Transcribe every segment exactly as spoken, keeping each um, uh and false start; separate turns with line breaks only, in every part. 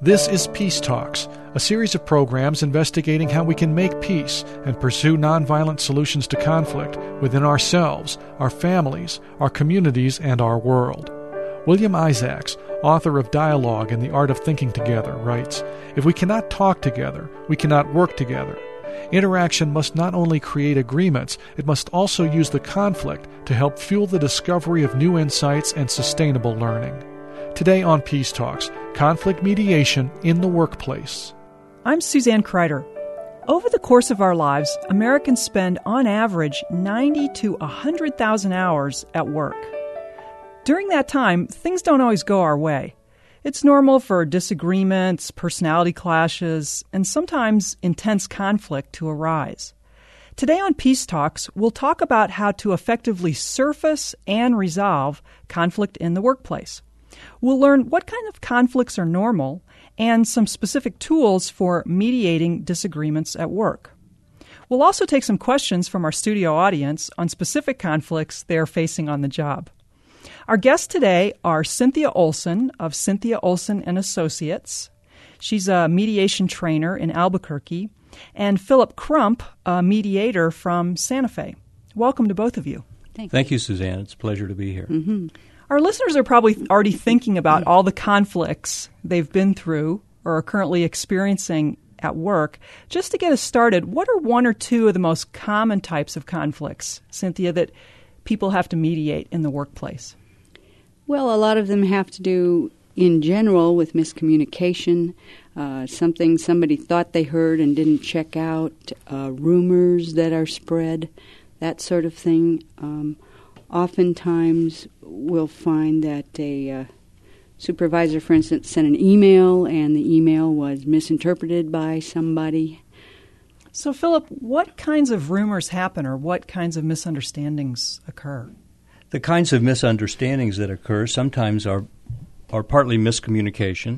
This is Peace Talks, a series of programs investigating how we can make peace and pursue nonviolent solutions to conflict within ourselves, our families, our communities, and our world. William Isaacs, author of Dialogue and the Art of Thinking Together, writes, "If we cannot talk together, we cannot work together. Interaction must not only create agreements, it must also use the conflict to help fuel the discovery of new insights and sustainable learning." Today on Peace Talks, conflict mediation in the workplace.
I'm Suzanne Kreider. Over the course of our lives, Americans spend on average ninety to one hundred thousand hours at work. During that time, things don't always go our way. It's normal for disagreements, personality clashes, and sometimes intense conflict to arise. Today on Peace Talks, we'll talk about how to effectively surface and resolve conflict in the workplace. We'll learn what kind of conflicts are normal and some specific tools for mediating disagreements at work. We'll also take some questions from our studio audience on specific conflicts they're facing on the job. Our guests today are Cynthia Olson of Cynthia Olson and Associates. She's a mediation trainer in Albuquerque, and Philip Crump, a mediator from Santa Fe. Welcome to both of you.
Thank you,
Thank you Suzanne. It's a pleasure to be here.
Mm-hmm.
Our listeners are probably already thinking about all the conflicts they've been through or are currently experiencing at work. Just to get us started, what are one or two of the most common types of conflicts, Cynthia, that people have to mediate in the workplace?
Well, a lot of them have to do, in general, with miscommunication, uh, something somebody thought they heard and didn't check out, uh, rumors that are spread, that sort of thing. Um, oftentimes, we'll find that a uh, supervisor, for instance, sent an email and the email was misinterpreted by somebody.
So, Philip, what kinds of rumors happen or what kinds of misunderstandings occur?
The kinds of misunderstandings that occur sometimes are are partly miscommunication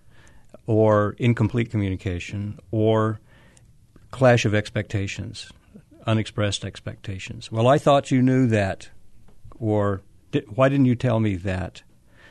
or incomplete communication or clash of expectations, unexpressed expectations. Well, I thought you knew that, or why didn't you tell me that?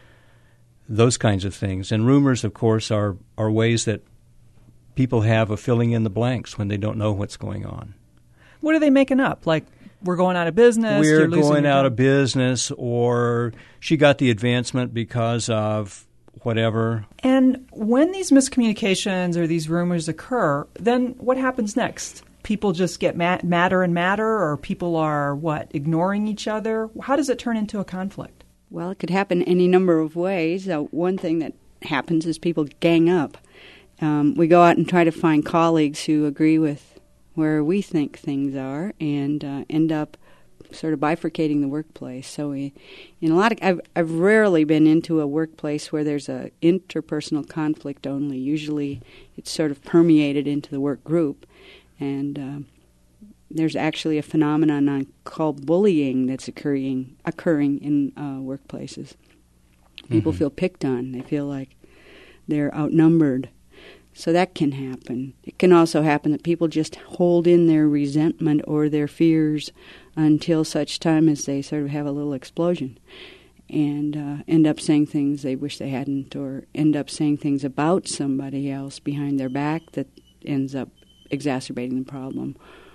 Those kinds of things. And rumors, of course, are, are ways that people have of filling in the blanks when they don't know what's going on.
What are they making up? Like, we're going out of business?
We're
you're losing
going
your
out
job?
of business, or she got the advancement because of whatever.
And when these miscommunications or these rumors occur, then what happens next? People just get mad, madder and madder, or people are, what, ignoring each other? How does it turn into a conflict?
Well, it could happen any number of ways. Uh, one thing that happens is people gang up. Um, we go out and try to find colleagues who agree with where we think things are, and uh, end up sort of bifurcating the workplace. So we, in a lot of, I've, I've rarely been into a workplace where there's a interpersonal conflict only. Usually it's sort of permeated into the work group, and uh, there's actually a phenomenon on, called bullying that's occurring occurring in uh, workplaces. People mm-hmm. feel picked on. They feel like they're outnumbered. So that can happen. It can also happen that people just hold in their resentment or their fears until such time as they sort of have a little explosion and uh, end up saying things they wish they hadn't, or end up saying things about somebody else behind their back that ends up exacerbating the problem.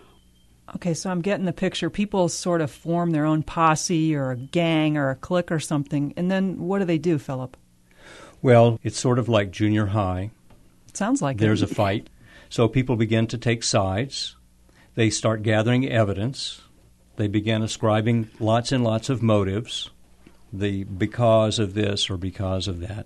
Okay, so I'm getting the picture. People sort of form their own posse or a gang or a clique or something, and then what do they do, Philip?
Well, it's sort of like junior high.
Sounds like
There's
it.
a fight. So people begin to take sides. They start gathering evidence. They begin ascribing lots and lots of motives, the because of this or because of that,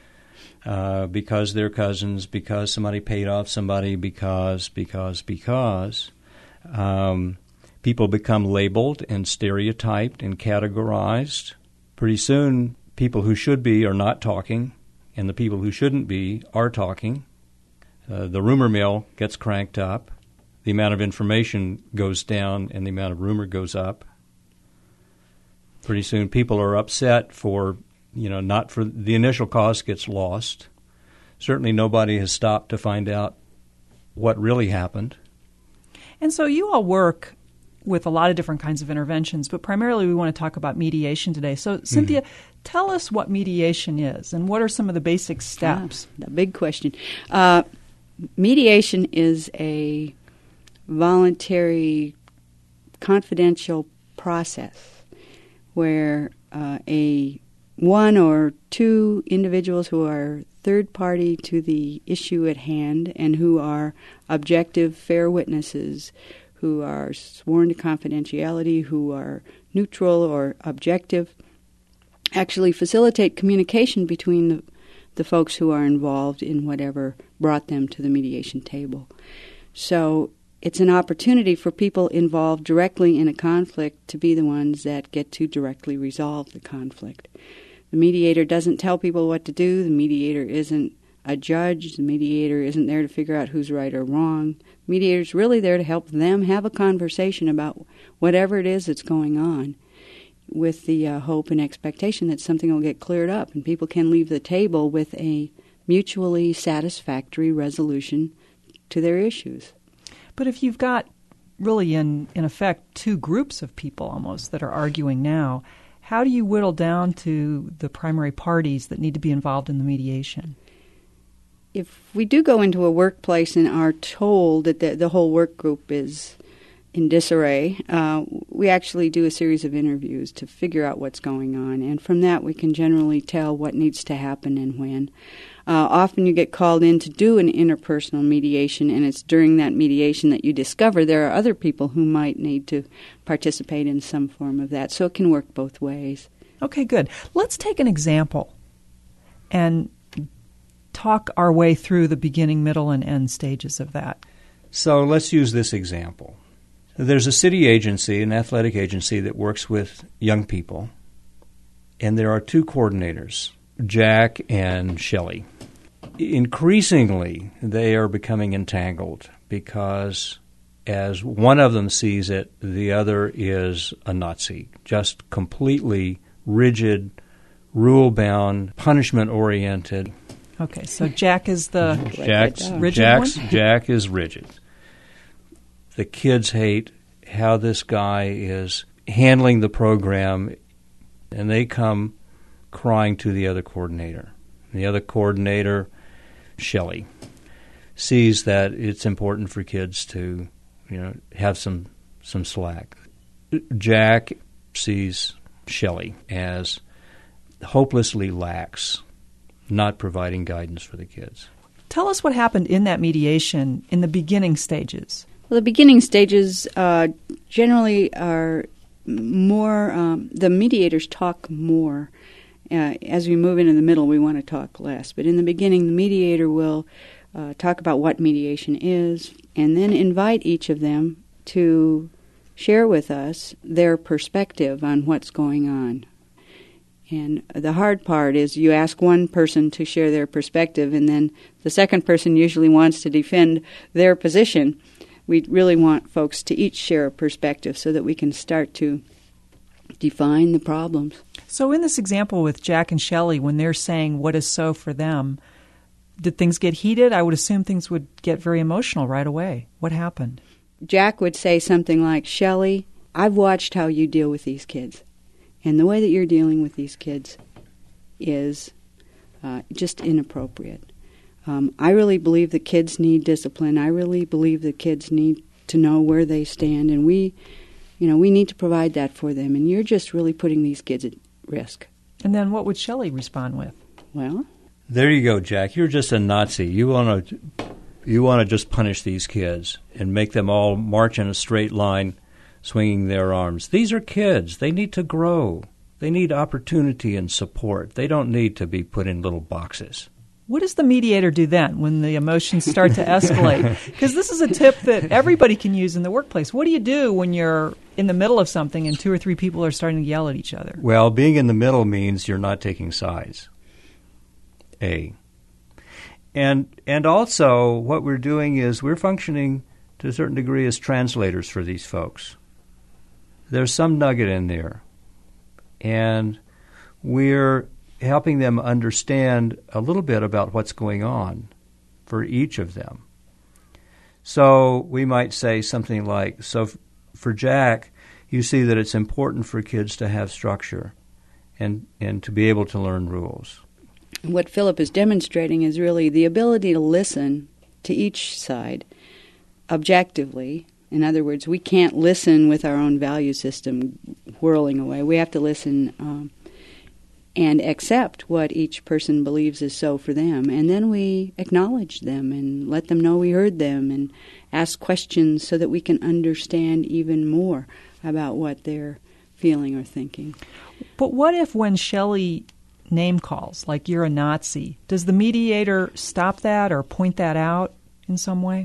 uh, because they're cousins, because somebody paid off somebody, because, because, because. Um, people become labeled and stereotyped and categorized. Pretty soon, people who should be are not talking, and the people who shouldn't be are talking. Uh, the rumor mill gets cranked up. The amount of information goes down and the amount of rumor goes up. Pretty soon people are upset for, you know, not for the initial cause gets lost. Certainly nobody has stopped to find out what really happened.
And so you all work with a lot of different kinds of interventions, but primarily we want to talk about mediation today. So, Cynthia, mm-hmm. tell us what mediation is and what are some of the basic steps?
Ah, the big question. Uh, mediation is a voluntary, confidential process where uh, a one or two individuals who are third party to the issue at hand and who are objective, fair witnesses, who are sworn to confidentiality, who are neutral or objective, actually facilitate communication between the, the folks who are involved in whatever brought them to the mediation table. So it's an opportunity for people involved directly in a conflict to be the ones that get to directly resolve the conflict. The mediator doesn't tell people what to do. The mediator isn't a judge. The mediator isn't there to figure out who's right or wrong. The mediator's really there to help them have a conversation about whatever it is that's going on, with the uh, hope and expectation that something will get cleared up and people can leave the table with a mutually satisfactory resolution to their issues.
But if you've got really, in, in effect, two groups of people almost that are arguing now, how do you whittle down to the primary parties that need to be involved in the mediation?
If we do go into a workplace and are told that the, the whole work group is in disarray, uh, we actually do a series of interviews to figure out what's going on. And from that, we can generally tell what needs to happen and when. Uh, often you get called in to do an interpersonal mediation, and it's during that mediation that you discover there are other people who might need to participate in some form of that. So it can work both ways.
Okay, good. Let's take an example and talk our way through the beginning, middle, and end stages of that.
So let's use this example. There's a city agency, an athletic agency that works with young people, and there are two coordinators, Jack and Shelley. Increasingly, they are becoming entangled because as one of them sees it, the other is a Nazi, just completely rigid, rule-bound, punishment-oriented.
Okay, so Jack is the
Jack's,
rigid
Jack's,
one?
Jack is rigid. The kids hate how this guy is handling the program, and they come crying to the other coordinator. The other coordinator, Shelley, sees that it's important for kids to, you know, have some some slack. Jack sees Shelley as hopelessly lax, not providing guidance for the kids.
Tell us what happened in that mediation in the beginning stages.
Well, the beginning stages uh, generally are more, um, the mediators talk more. Uh, as we move into the middle, we want to talk less. But in the beginning, the mediator will uh, talk about what mediation is and then invite each of them to share with us their perspective on what's going on. And the hard part is you ask one person to share their perspective, and then the second person usually wants to defend their position. We really want folks to each share a perspective so that we can start to define the problems.
So in this example with Jack and Shelley, when they're saying what is so for them, did things get heated? I would assume things would get very emotional right away. What happened?
Jack would say something like, Shelley, I've watched how you deal with these kids. And the way that you're dealing with these kids is uh, just inappropriate. Um, I really believe the kids need discipline. I really believe the kids need to know where they stand, and we, you know, we need to provide that for them. And you're just really putting these kids at risk.
And then what would Shelley respond with?
Well,
there you go, Jack. You're just a Nazi. You want to, you want to just punish these kids and make them all march in a straight line, swinging their arms. These are kids. They need to grow. They need opportunity and support. They don't need to be put in little boxes.
What does the mediator do then when the emotions start to escalate? Because this is a tip that everybody can use in the workplace. What do you do when you're in the middle of something and two or three people are starting to yell at each other?
Well, being in the middle means you're not taking sides. A. And and also what we're doing is we're functioning to a certain degree as translators for these folks. There's some nugget in there. And we're helping them understand a little bit about what's going on for each of them. So we might say something like, so For Jack, you see that it's important for kids to have structure and, and to be able to learn rules.
What Philip is demonstrating is really the ability to listen to each side objectively. In other words, we can't listen with our own value system whirling away. We have to listen um, and accept what each person believes is so for them. And then we acknowledge them and let them know we heard them and ask questions so that we can understand even more about what they're feeling or thinking.
But what if when Shelley name calls, like you're a Nazi, does the mediator stop that or point that out in some way?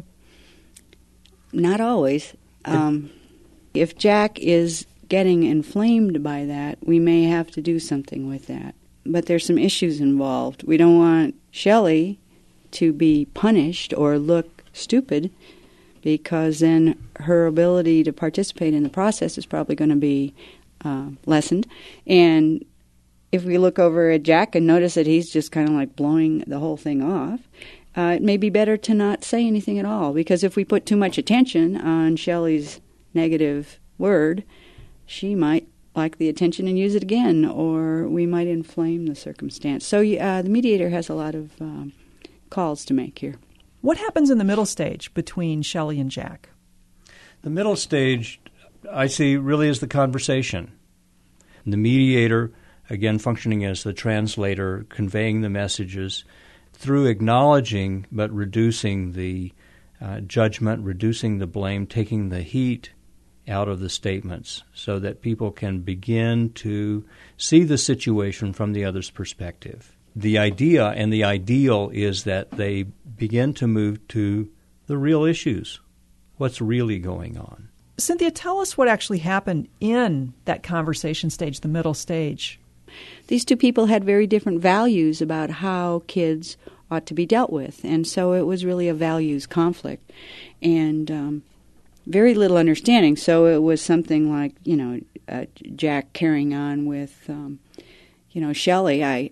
Not always. Um, if Jack is getting inflamed by that, we may have to do something with that. But there's some issues involved. We don't want Shelley to be punished or look stupid, because then her ability to participate in the process is probably going to be uh, lessened. And if we look over at Jack and notice that he's just kind of like blowing the whole thing off, uh, it may be better to not say anything at all, because if we put too much attention on Shelley's negative word, she might like the attention and use it again, or we might inflame the circumstance. So uh, the mediator has a lot of um, calls to make here.
What happens in the middle stage between Shelley and Jack?
The middle stage, I see, really is the conversation. The mediator, again, functioning as the translator, conveying the messages through acknowledging but reducing the uh, judgment, reducing the blame, taking the heat out of the statements so that people can begin to see the situation from the other's perspective. The idea and the ideal is that they begin to move to the real issues, what's really going on.
Cynthia, tell us what actually happened in that conversation stage, the middle stage.
These two people had very different values about how kids ought to be dealt with, and so it was really a values conflict. And um, very little understanding. So it was something like, you know, uh, Jack carrying on with, um, you know, Shelley, I,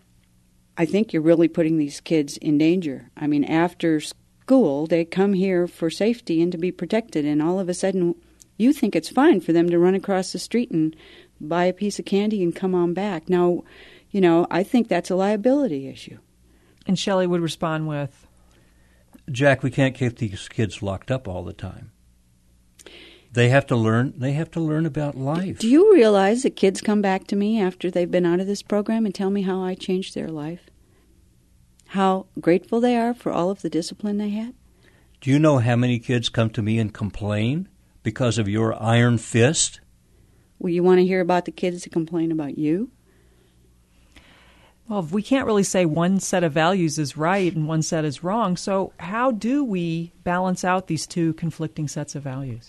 I think you're really putting these kids in danger. I mean, after school, they come here for safety and to be protected, and all of a sudden you think it's fine for them to run across the street and buy a piece of candy and come on back. Now, you know, I think that's a liability issue.
And Shelley would respond with,
Jack, we can't keep these kids locked up all the time. They have to learn. They have to learn about life.
Do you realize that kids come back to me after they've been out of this program and tell me how I changed their life? How grateful they are for all of the discipline they had?
Do you know how many kids come to me and complain because of your iron fist?
Well, you want to hear about the kids that complain about you?
well, we can't really say one set of values is right and one set is wrong. So how do we balance out these two conflicting sets of values?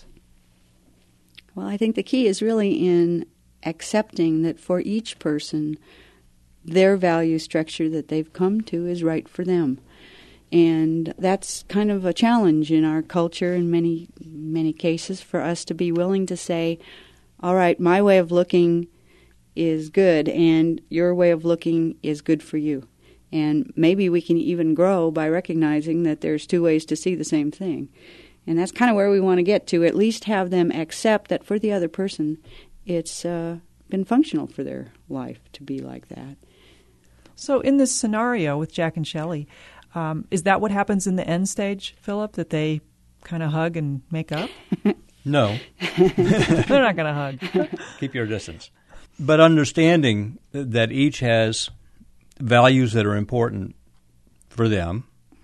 Well, I think the key is really in accepting that for each person, their value structure that they've come to is right for them. And that's kind of a challenge in our culture in many, many cases for us to be willing to say, all right, my way of looking is good and your way of looking is good for you. And maybe we can even grow by recognizing that there's two ways to see the same thing. And that's kind of where we want to get to, at least have them accept that for the other person, it's uh, been functional for their life to be like that.
So in this scenario with Jack and Shelley, um, is that what happens in the end stage, Philip, that they kind of hug and make up?
No.
They're not going to hug.
Keep your distance. But understanding that each has values that are important for them,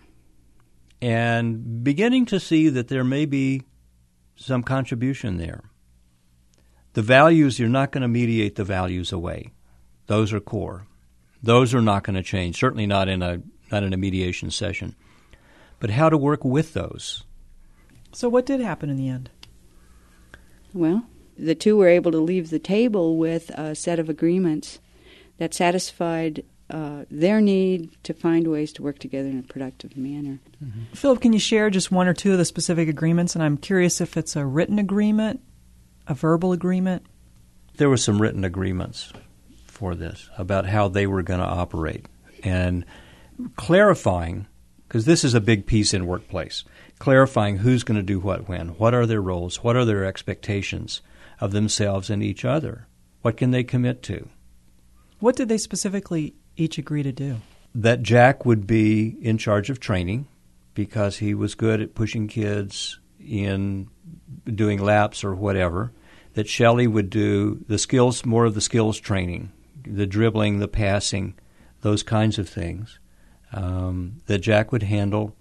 and beginning to see that there may be some contribution there. The values, you're not going to mediate the values away. Those are core. Those are not going to change, certainly not in a not in a mediation session. But how to work with those.
So what did happen in the end?
Well, the two were able to leave the table with a set of agreements that satisfied uh, their need to find ways to work together in a productive manner.
Mm-hmm. Philip, can you share just one or two of the specific agreements? And I'm curious if it's a written agreement, a verbal agreement.
There were some written agreements for this about how they were going to operate, and clarifying, because this is a big piece in workplace, clarifying who's going to do what when, what are their roles, what are their expectations of themselves and each other, what can they commit to.
What did they specifically each agree to do?
That Jack would be in charge of training because he was good at pushing kids in doing laps or whatever, that Shelley would do the skills, more of the skills training, the dribbling, the passing, those kinds of things, um, that Jack would handle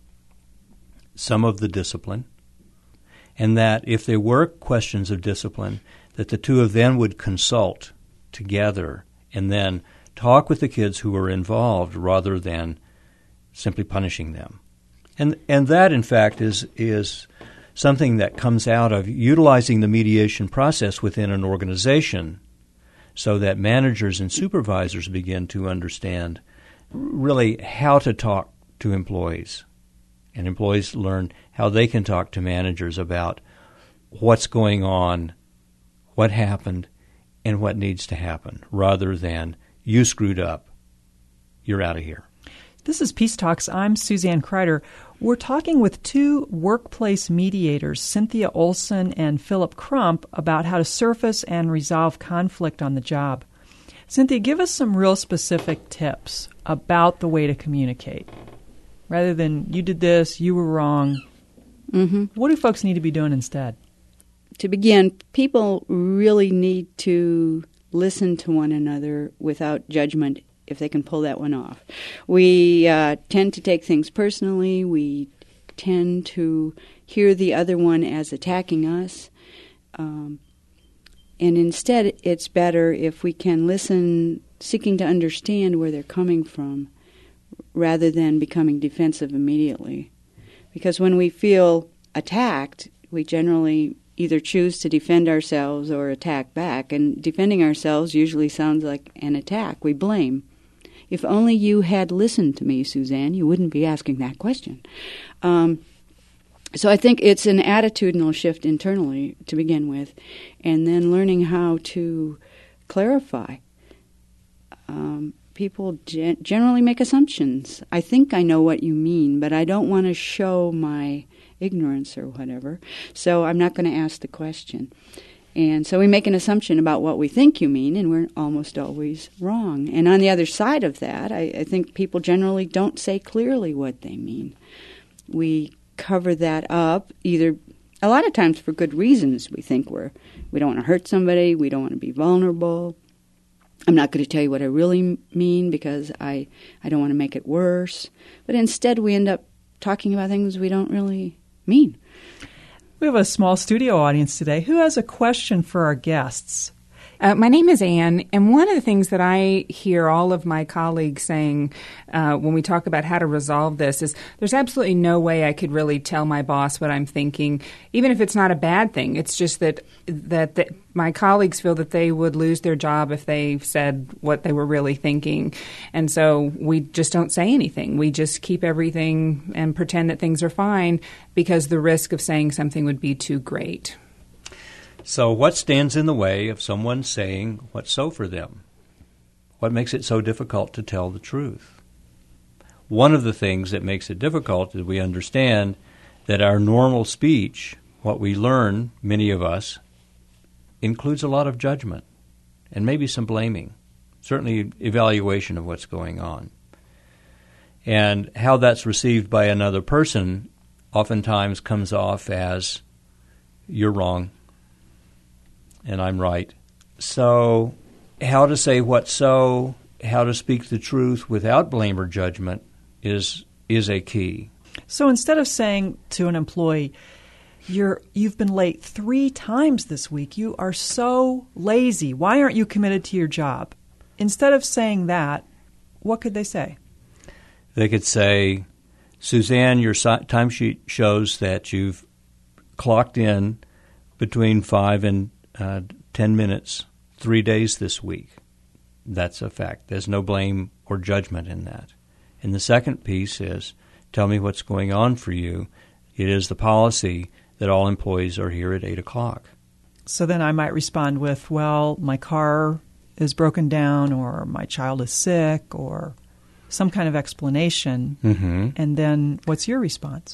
some of the discipline, and that if there were questions of discipline, that the two of them would consult together and then talk with the kids who were involved rather than simply punishing them. And and that, in fact, is is something that comes out of utilizing the mediation process within an organization so that managers and supervisors begin to understand really how to talk to employees. And employees learn how they can talk to managers about what's going on, what happened, and what needs to happen, rather than you screwed up, you're out of here.
This is Peace Talks. I'm Suzanne Kreider. We're talking with two workplace mediators, Cynthia Olson and Philip Crump, about how to surface and resolve conflict on the job. Cynthia, give us some real specific tips about the way to communicate. Rather than, you did this, you were wrong.
Mm-hmm.
What do folks need to be doing instead?
To begin, people really need to listen to one another without judgment, if they can pull that one off. We uh, tend to take things personally. We tend to hear the other one as attacking us. Um, and instead, it's better if we can listen, seeking to understand where they're coming from, rather than becoming defensive immediately. Because when we feel attacked, we generally either choose to defend ourselves or attack back. And defending ourselves usually sounds like an attack. We blame. If only you had listened to me, Suzanne, you wouldn't be asking that question. Um, so I think it's an attitudinal shift internally to begin with, and then learning how to clarify. Um, people gen- generally make assumptions. I think I know what you mean, but I don't want to show my ignorance or whatever, so I'm not going to ask the question. And so we make an assumption about what we think you mean, and we're almost always wrong. And on the other side of that, I, I think people generally don't say clearly what they mean. We cover that up, either a lot of times for good reasons. We think we're we don't want to hurt somebody, we don't want to be vulnerable. I'm not going to tell you what I really mean because I, I don't want to make it worse. But instead we end up talking about things we don't really mean.
We have a small studio audience today. Who has a question for our guests?
Uh, my name is Anne, and one of the things that I hear all of my colleagues saying uh, when we talk about how to resolve this is there's absolutely no way I could really tell my boss what I'm thinking, even if it's not a bad thing. It's just that that the, my colleagues feel that they would lose their job if they said what they were really thinking. And so we just don't say anything. We just keep everything and pretend that things are fine because the risk of saying something would be too great.
So what stands in the way of someone saying what's so for them? What makes it so difficult to tell the truth? One of the things that makes it difficult is we understand that our normal speech, what we learn, many of us, includes a lot of judgment and maybe some blaming, certainly evaluation of what's going on. And how that's received by another person oftentimes comes off as, you're wrong, and I'm right. So how to say what's so, how to speak the truth without blame or judgment is is a key.
So instead of saying to an employee, You're, you've been late three times this week, you are so lazy, why aren't you committed to your job? Instead of saying that, what could they say?
They could say, Suzanne, your timesheet shows that you've clocked in between five and Uh, ten minutes, three days this week. That's a fact. There's no blame or judgment in that. And the second piece is, tell me what's going on for you. It is the policy that all employees are here at eight o'clock.
So then I might respond with, well, my car is broken down, or my child is sick, or some kind of explanation.
Mm-hmm.
And then what's your response?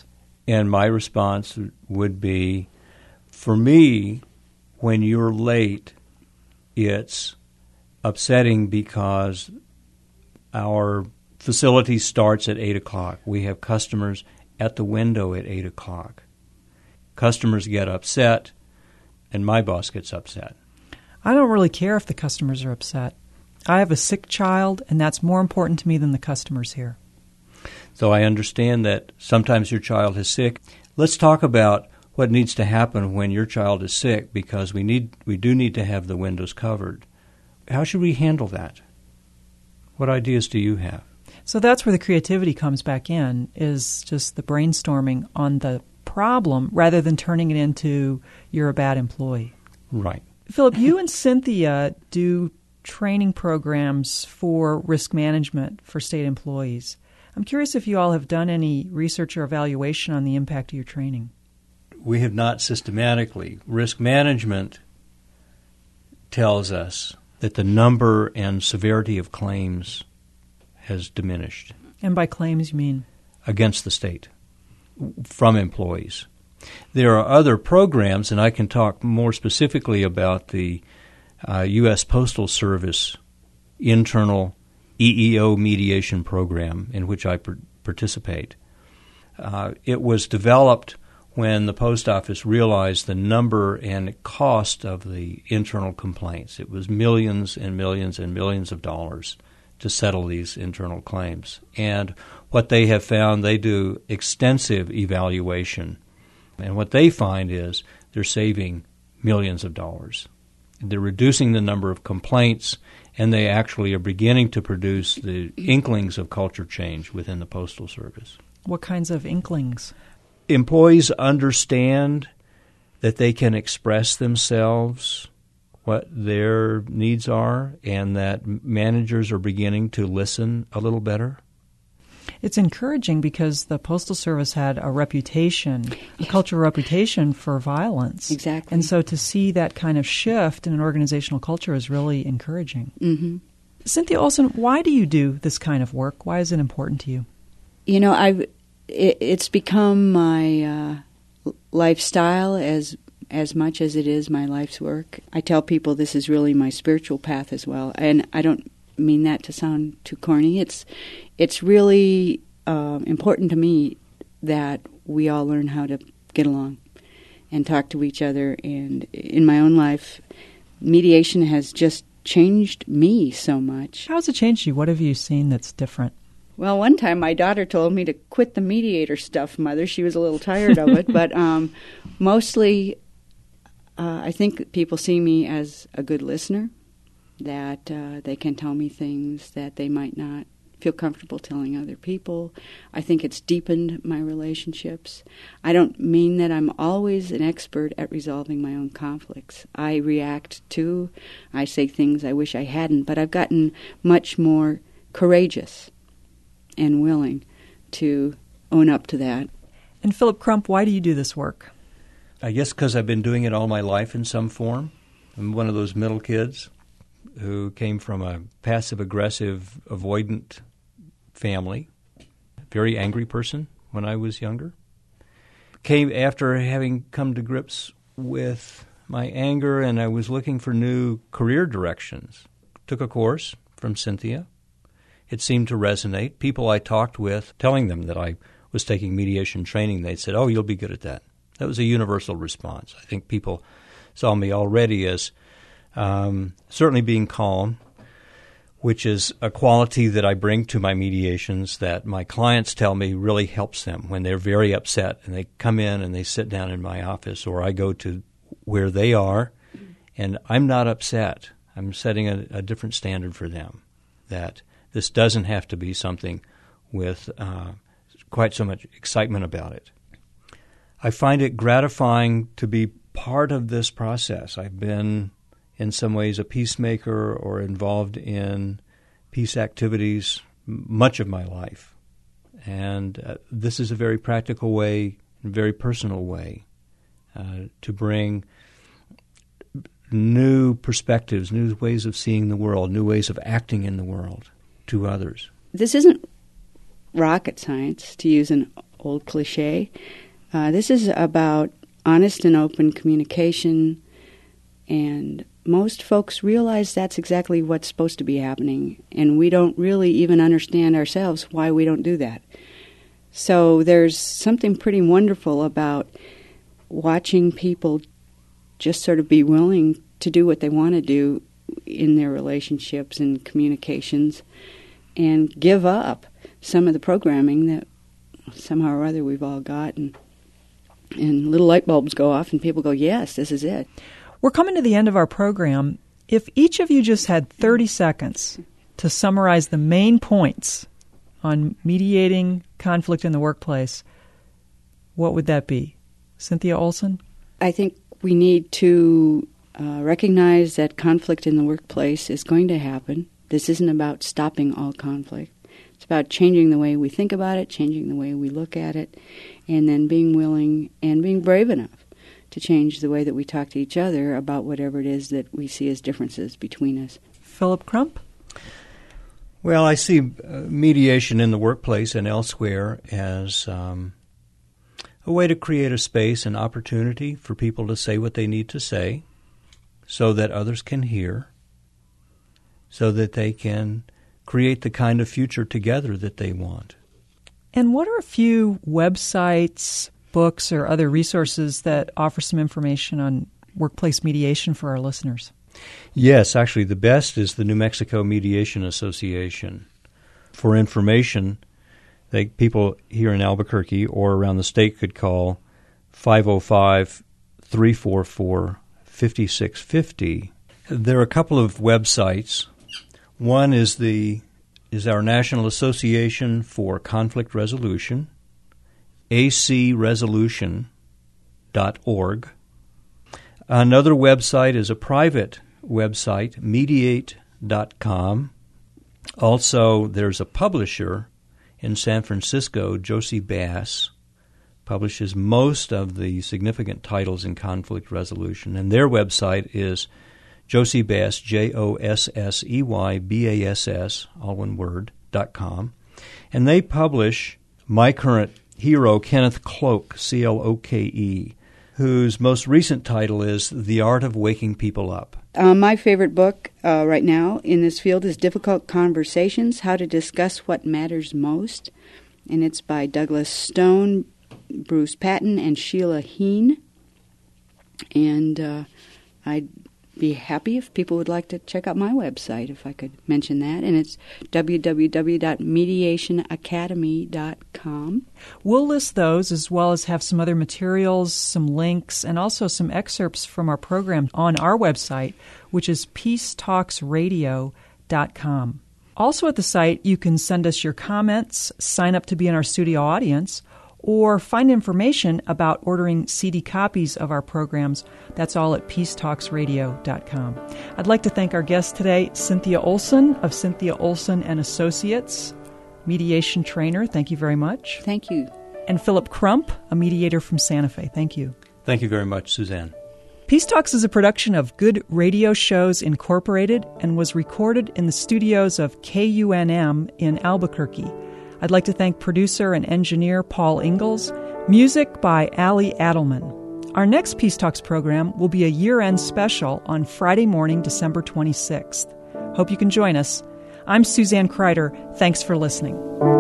And my response would be, for me, when you're late, it's upsetting because our facility starts at eight o'clock. We have customers at the window at eight o'clock. Customers get upset, and my boss gets upset.
I don't really care if the customers are upset. I have a sick child, and that's more important to me than the customers here.
So I understand that sometimes your child is sick. Let's talk about what needs to happen when your child is sick, because we need we do need to have the windows covered. How should we handle that? What ideas do you have?
So that's where the creativity comes back in, is just the brainstorming on the problem rather than turning it into you're a bad employee.
Right.
Philip, you and Cynthia do training programs for risk management for state employees. I'm curious if you all have done any research or evaluation on the impact of your training.
We have not systematically. Risk management tells us that the number and severity of claims has diminished.
And by claims, you mean?
Against the state, from employees. There are other programs, and I can talk more specifically about the uh, U S Postal Service internal E E O mediation program in which I per- participate. Uh, it was developed when the post office realized the number and cost of the internal complaints. It was millions and millions and millions of dollars to settle these internal claims. And what they have found, they do extensive evaluation. And what they find is they're saving millions of dollars. They're reducing the number of complaints, and they actually are beginning to produce the inklings of culture change within the Postal Service.
What kinds of inklings?
Employees understand that they can express themselves, what their needs are, and that managers are beginning to listen a little better.
It's encouraging because the Postal Service had a reputation, a cultural reputation for violence.
Exactly.
And so to see that kind of shift in an organizational culture is really encouraging.
Mm-hmm.
Cynthia Olson, why do you do this kind of work? Why is it important to you?
You know, I've it, it's become my uh, lifestyle as as much as it is my life's work. I tell people this is really my spiritual path as well, and I don't mean that to sound too corny. It's it's really uh, important to me that we all learn how to get along and talk to each other. And in my own life, mediation has just changed me so much.
How has it changed you? What have you seen that's different?
Well, one time my daughter told me to quit the mediator stuff, Mother. She was a little tired of it. But um, mostly uh, I think people see me as a good listener, that uh, they can tell me things that they might not feel comfortable telling other people. I think it's deepened my relationships. I don't mean that I'm always an expert at resolving my own conflicts. I react to, I say things I wish I hadn't, but I've gotten much more courageous and willing to own up to that.
And Philip Crump, why do you do this work?
I guess because I've been doing it all my life in some form. I'm one of those middle kids who came from a passive-aggressive, avoidant family, very angry person when I was younger. Came after having come to grips with my anger, and I was looking for new career directions. Took a course from Cynthia. It seemed to resonate. People I talked with, telling them that I was taking mediation training, they said, oh, you'll be good at that. That was a universal response. I think people saw me already as Um, certainly being calm, which is a quality that I bring to my mediations that my clients tell me really helps them when they're very upset and they come in and they sit down in my office, or I go to where they are and I'm not upset. I'm setting a, a different standard for them, that this doesn't have to be something with uh, quite so much excitement about it. I find it gratifying to be part of this process. I've been in some ways a peacemaker or involved in peace activities much of my life. And uh, this is a very practical way, a very personal way uh, to bring new perspectives, new ways of seeing the world, new ways of acting in the world to others.
This isn't rocket science, to use an old cliche, Uh, this is about honest and open communication, and most folks realize that's exactly what's supposed to be happening, and we don't really even understand ourselves why we don't do that. So there's something pretty wonderful about watching people just sort of be willing to do what they want to do in their relationships and communications and give up some of the programming that somehow or other we've all got, and, and little light bulbs go off and people go, yes, this is it.
We're coming to the end of our program. If each of you just had thirty seconds to summarize the main points on mediating conflict in the workplace, what would that be? Cynthia Olson?
I think we need to uh, recognize that conflict in the workplace is going to happen. This isn't about stopping all conflict. It's about changing the way we think about it, changing the way we look at it, and then being willing and being brave enough to change the way that we talk to each other about whatever it is that we see as differences between us.
Philip Crump?
Well, I see uh, mediation in the workplace and elsewhere as um, a way to create a space and opportunity for people to say what they need to say so that others can hear, so that they can create the kind of future together that they want.
And what are a few websites, books, or other resources that offer some information on workplace mediation for our listeners?
Yes, actually the best is the New Mexico Mediation Association. For information, they, people here in Albuquerque or around the state could call five oh five, three four four, five six five oh. There are a couple of websites. One is the is our National Association for Conflict Resolution, a c resolution dot org. Another website is a private website, mediate dot com. Also, there's a publisher in San Francisco, Josie Bass, publishes most of the significant titles in conflict resolution, and their website is Josie Bass, J O S S E Y B A S S, all one word, dot com. And they publish my current hero, Kenneth Cloke, C L O K E, whose most recent title is The Art of Waking People Up.
Uh, my favorite book uh, right now in this field is Difficult Conversations, How to Discuss What Matters Most. And it's by Douglas Stone, Bruce Patton, and Sheila Heen. And uh, I'd be happy if people would like to check out my website, if I could mention that. And it's w w w dot mediation academy dot com.
We'll list those as well as have some other materials, some links, and also some excerpts from our program on our website, which is peace talks radio dot com. Also at the site, you can send us your comments, sign up to be in our studio audience, or find information about ordering C D copies of our programs. That's all at peace talks radio dot com. I'd like to thank our guest today, Cynthia Olson of Cynthia Olson and Associates, mediation trainer. Thank you very much.
Thank you.
And Philip Crump, a mediator from Santa Fe. Thank you.
Thank you very much, Suzanne.
Peace Talks is a production of Good Radio Shows Incorporated and was recorded in the studios of K U N M in Albuquerque. I'd like to thank producer and engineer Paul Ingalls. Music by Ali Adelman. Our next Peace Talks program will be a year-end special on Friday morning, December twenty-sixth. Hope you can join us. I'm Suzanne Kreider. Thanks for listening.